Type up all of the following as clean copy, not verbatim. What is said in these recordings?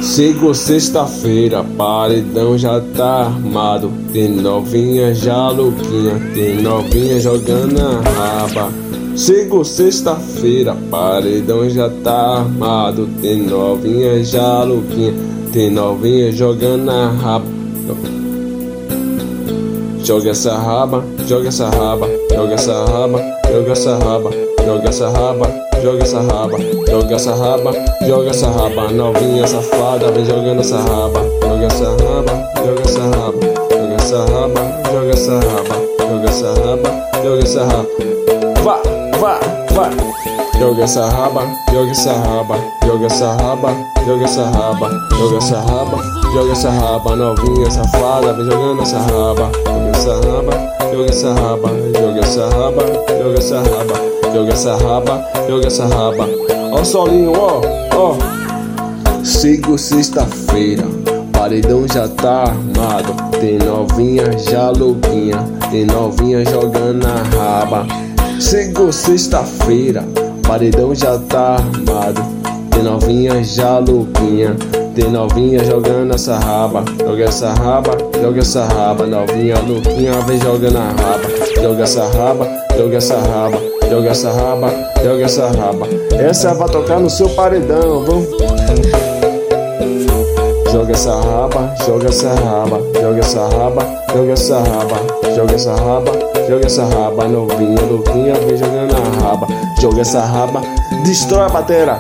Chegou sexta-feira, paredão já tá armado. Tem novinha já louquinha, tem novinha jogando a raba. Chegou sexta-feira, paredão já tá armado. Tem novinha já louquinha, tem novinha jogando a raba. Joga essa raba, joga essa raba, joga essa raba, joga essa raba, joga essa raba, joga essa raba, joga essa raba, joga essa raba, novinha safada, vem jogando essa raba, joga essa raba, joga essa raba, joga essa raba, joga essa raba, joga essa raba, joga essa raba, vai, joga essa raba, joga essa raba, joga essa raba, joga essa raba, joga essa raba, joga essa raba, novinha safada, vem jogando essa raba, joga essa raba, joga essa raba, joga essa raba, joga essa raba, joga essa raba, joga essa raba. Ó o solinho, ó. Chegou sexta-feira, paredão já tá armado. Tem novinha já louquinha, tem novinha jogando a raba. Chegou sexta-feira, paredão já tá armado. Tem novinha já louquinha, tem novinha jogando essa raba. Joga essa raba, joga essa raba, novinha louquinha vem jogando a raba. Joga essa raba, joga essa raba, joga essa raba, joga essa raba. Essa vai tocar no seu paredão, vamos. Joga essa raba, joga essa raba, joga essa raba, joga essa raba, joga essa raba, joga essa raba, novinha louquinha vem jogando a raba. Joga essa raba, destrói a batera.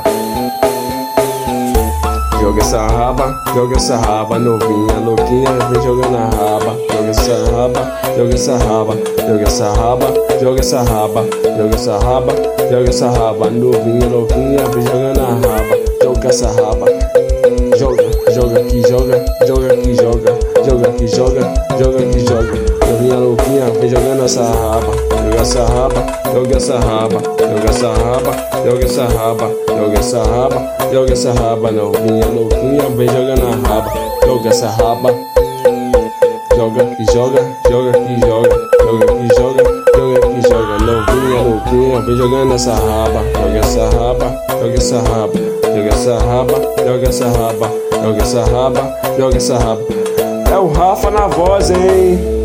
Joga essa raba, novinha louquinha vem jogando a raba. Joga essa raba, joga essa raba, joga essa raba, joga essa raba, joga essa raba, joga essa raba, novinha louquinha vem jogando a raba. Joga essa raba, joga aqui, joga aqui, joga aqui, joga aqui, joga. Novinha louquinha vem jogando essa raba. Joga essa raba, joga essa raba, joga essa raba, joga essa raba, joga essa raba, joga essa raba, novinha louquinha vem jogando a raba. Joga essa raba, joga aqui, joga aqui, joga aqui, joga aqui, joga. Novinha louquinha vem jogando essa raba. Joga essa raba, joga essa raba, joga essa raba, joga essa raba, joga essa raba, joga essa raba. É o Rafa na voz, hein?